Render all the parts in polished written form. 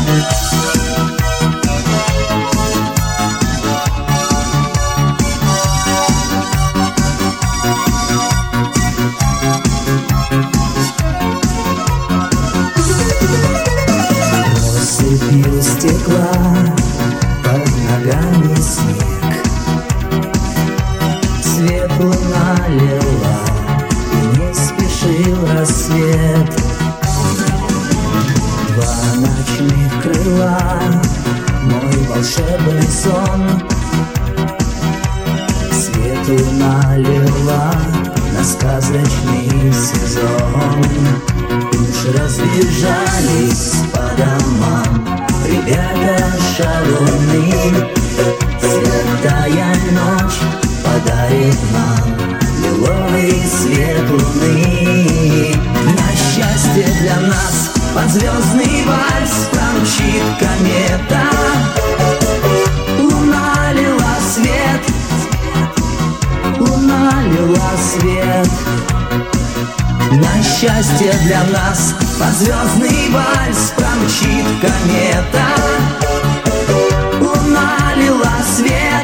Россыпью стекла под ногами снег, свет луна лила, и не спешил рассвет. Два ночных крыла, мой волшебный сон, свет луна лила на сказочный сезон. Уж разбежались по домам ребята шалуны, святая ночь подарит нам лиловый свет луны. На счастье для нас под звездный вальс промчит комета. Луна лила свет, луна лила свет. На счастье для нас под звездный вальс промчит комета. Луна лила свет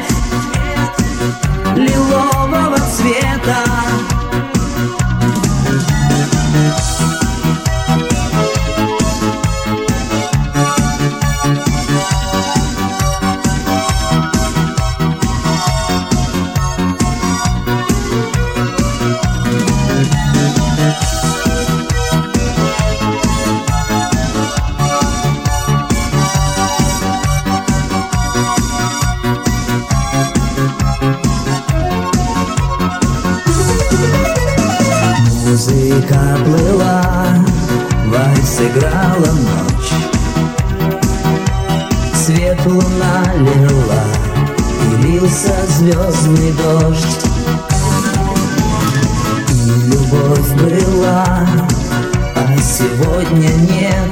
лилового цвета. Музыка плыла, вальс играла ночь, свет луна лила, и лился звездный дождь. И любовь была, а сегодня нет.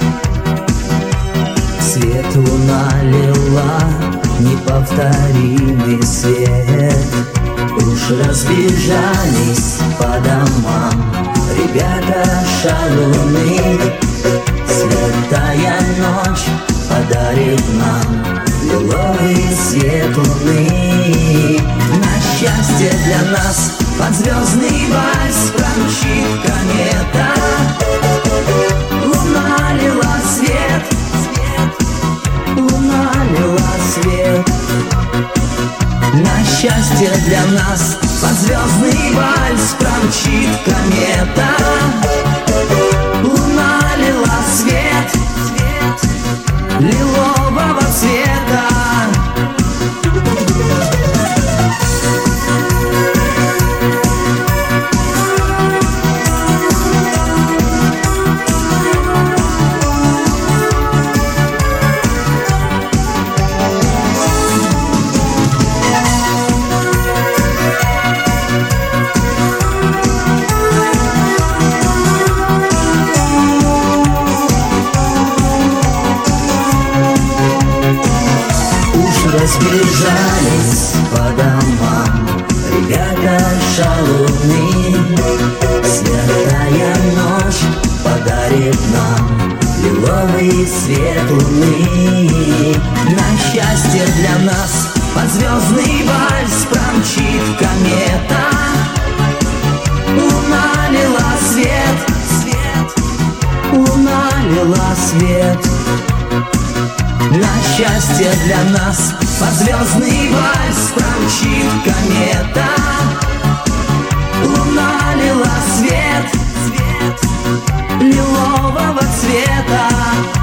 Свет луна лила, неповторимый свет. Уж разбежались по домам ребята шалуны, святая ночь подарит нам лиловый свет луны. На счастье для нас под звездный вальс промчит комета. Луна лила свет, луна лила свет. На счастье для нас под звездный вальс промчит комета. Луна лила свет лилового цвета. Разбежались по домам ребята шалуны, святая ночь подарит нам лиловый свет луны. На счастье для нас под звездный вальс промчит комета. Луна лила свет, луна лила свет. На счастье для нас под звездный вальс промчит комета. Луна лила свет лилового цвета.